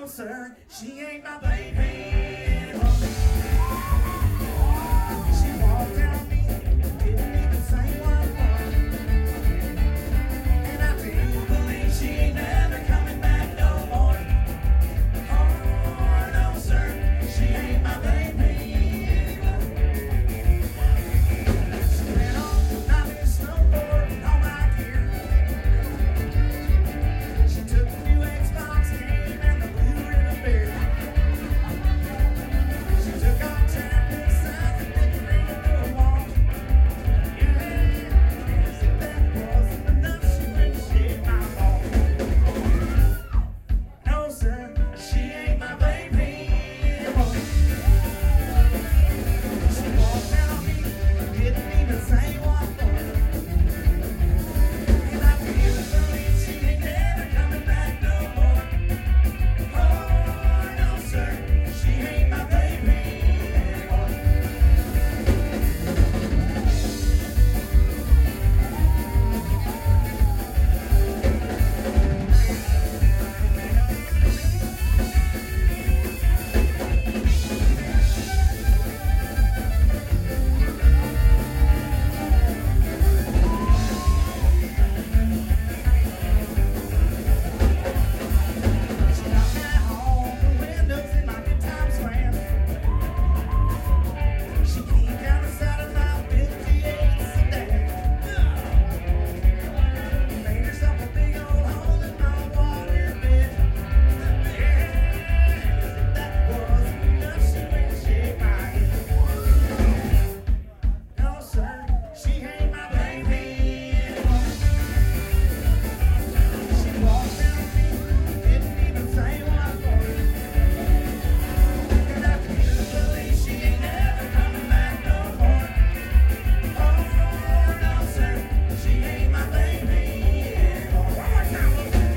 no, sir, she ain't my baby anymore. She walked out on me, didn't even say one word. And I do believe she ain't never coming back no more. Oh, no, sir, she ain't my baby anymore. She went on knocking snowboard all my gear. She took a new Xbox game and the Blue Ribbon beer. She took our trampling signs and decorated the walls. Yeah, as if that wasn't enough, she went and shaved my balls. No, sir, she ain't my baby anymore. She walked out on me, didn't even say one word. And I feel believe she ain't never coming back no more. Oh, no, sir, she ain't my baby anymore. She knocked out all the windows in my good time slam. She came down the side of my 58 sedan. Made herself a big old hole in my water bed. Yeah, that wasn't enough, she went and shaved my head. No, sir, she ain't my baby anymore. She walked down on me, didn't even say one word. And I feel believe she ain't never coming back no more. Oh, no, sir, she ain't my baby anymore. One more time,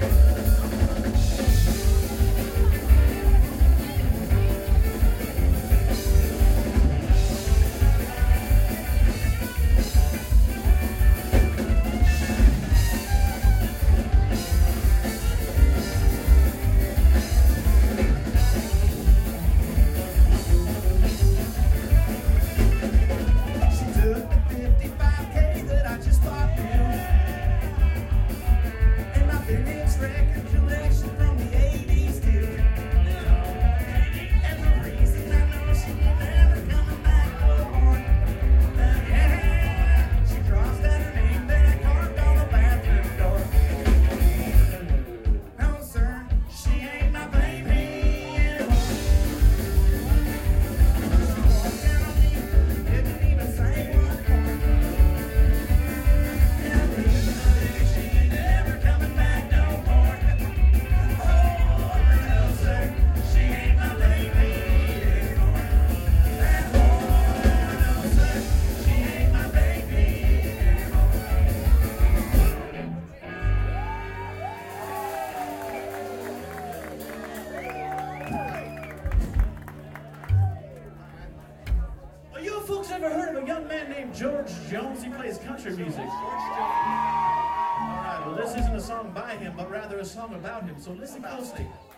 she took the 55K that I just bought new, and my vintage record collection from the 80s too. And the reason I know she ain't never coming back no more. Yeah, she crossed out her name that I carved on the bathroom door. No, sir, she ain't my baby anymore. She walked out on me, didn't even say one word. And I believe she ain't never coming back no more. Oh, no, sir, she ain't my baby anymore. Oh, no, sir, she ain't my baby anymore. Well, you folks ever heard of a young man named George Jones? He plays country music. All right, well, this isn't a song by him, but rather a song about him, so listen closely.